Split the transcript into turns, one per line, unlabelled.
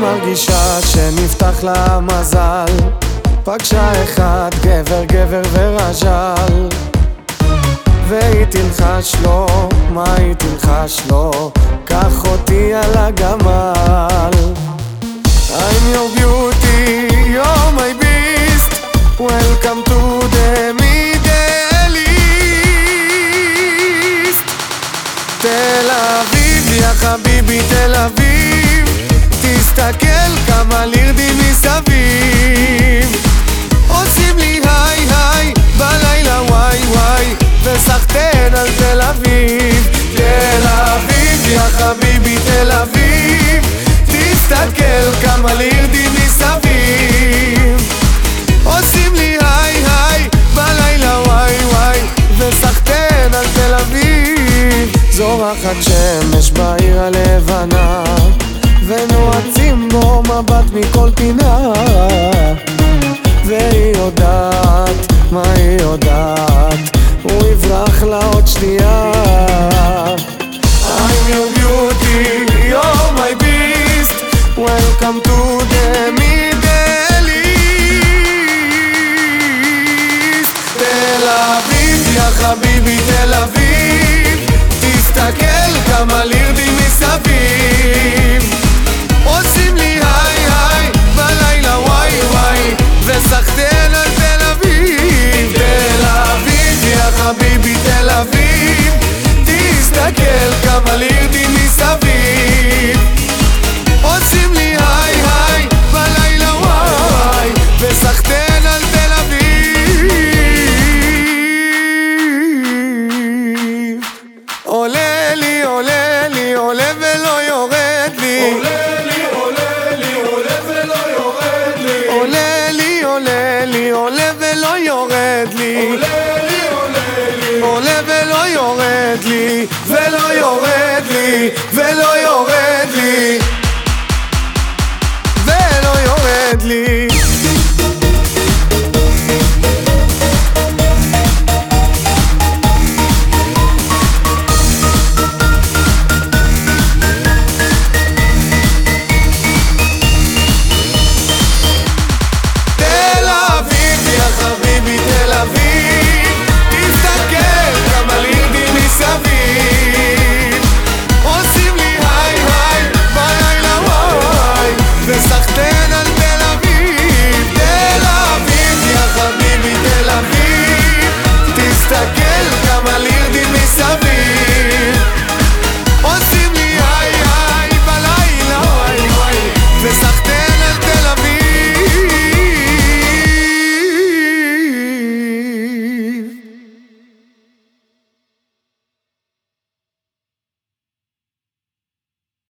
מרגישה שנפתח לה מזל, פגשה אחד גבר ורז'ל, והיא תלחש לו, מה היא תלחש לו? קח אותי על הגמל. I'm your beauty, you're my beast, welcome to the Middle East. תל אביב, יא חביבי תל אביב, תסתכל כמה לירדים מסביב, עושים לי היי היי בלילה וואי וואי, וסחטן על תל אביב. תל אביב, יא חביבי תל אביב, תסתכל כמה לירדים מסביב, עושים לי היי היי בלילה וואי וואי, וסחטן על תל אביב. זורחת שמש בעיר הלבנה, ונועצים בו מבט מכל פינה,